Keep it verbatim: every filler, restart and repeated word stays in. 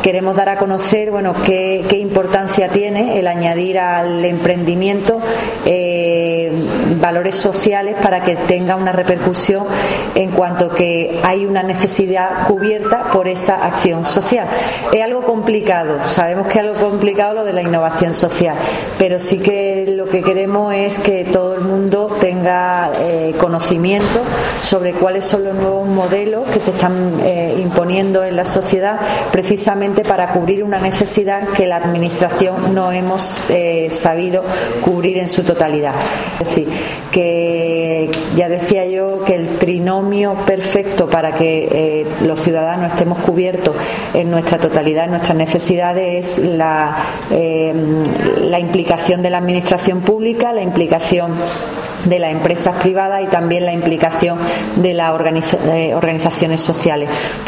queremos dar a conocer, bueno, qué, qué importancia tiene el añadir al emprendimiento eh, valores sociales para que tenga una repercusión en cuanto que hay una necesidad cubierta por esa acción social. Es algo complicado, sabemos que es algo complicado lo de la innovación social, pero sí que lo que queremos es que todo el mundo tenga eh, conocimiento sobre cuáles son los nuevos modelos que se están eh, imponiendo en la sociedad, precisamente para cubrir una necesidad que la administración no hemos eh, sabido cubrir en su totalidad. Es decir, que ya decía yo que el trinomio perfecto para que eh, los ciudadanos estemos cubiertos en nuestra totalidad, en nuestras necesidades, es la, eh, la implicación de la administración pública, la implicación de las empresas privadas y también la implicación de las organiza- eh, organizaciones sociales.